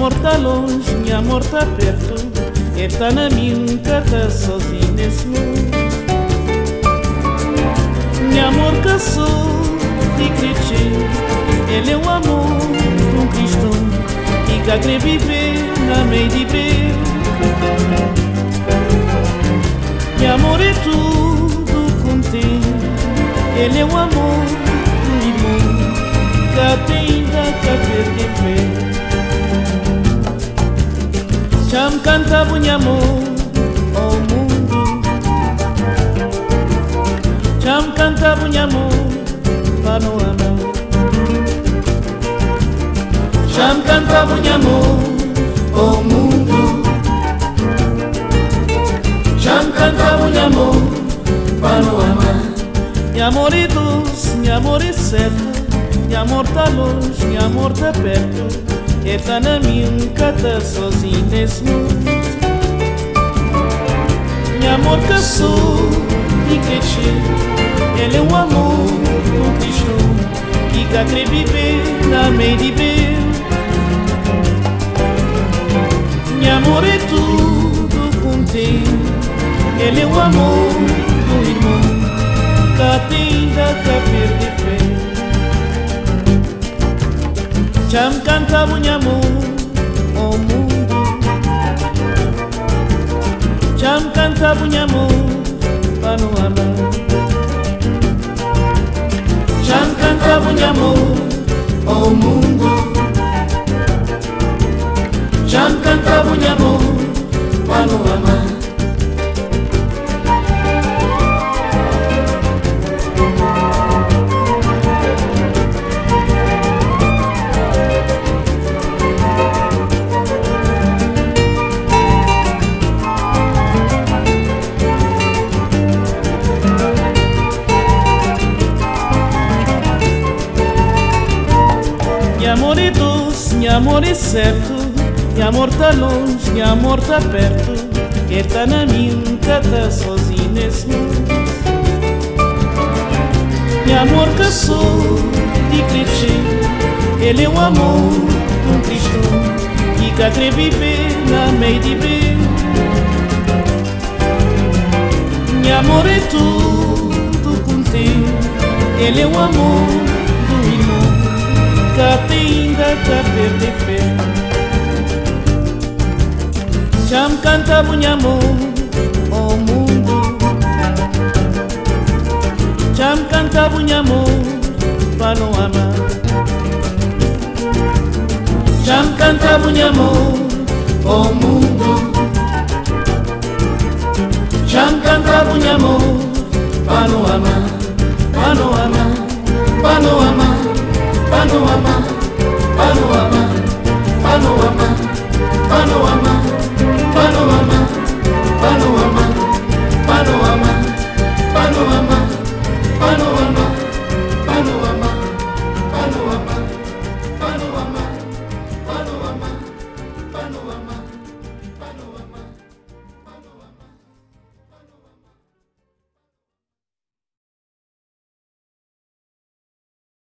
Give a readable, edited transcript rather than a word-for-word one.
amor tá longe, minha amor tá perto. Ele tá na minha, nunca tá sozinho nesse mundo. Minha amor caçou e cresceu. Ele é o amor de um cristão que quer viver na meio de Deus. Meu amor é tudo contigo. Ele é o amor do irmão que ainda quer perder fé. Já me cantava minha amor ao mundo. Já me cantava minha amor para não amar. Já me cantava minha amor ao mundo. Já me cantava minha amor para não amar. Meu amor é doce, meu amor é certo. Meu amor tá longe, meu amor tá perto. Ele tá na minha, nunca tá sozinho nesse mundo. Meu amor caçou e cresceu. Ele é um amor do cristão que quer viver na meio de Deus. Meu amor é tudo contigo. Ele é o amor do irmão que ainda quer perder fé. Já me cantava minha amor ao mundo. Já me cantava minha amor para não amar. Já me cantava minha amor ao mundo. Já me cantava minha amor para não amar. Meu amor é doce, meu amor é certo. Meu amor tá longe, meu amor tá perto. Ele tá na minha, nunca tá sozinho nesse mundo. Meu amor caçou e cresceu. Ele é o amor de um cristão que quer viver na meio de Deus. Meu amor é tudo contigo. Ele é o amor do irmão que ainda quer perder fé. Já me cantava minha amor ao mundo. Já me cantava minha amor para não amar. Já me cantava minha amor ao mundo.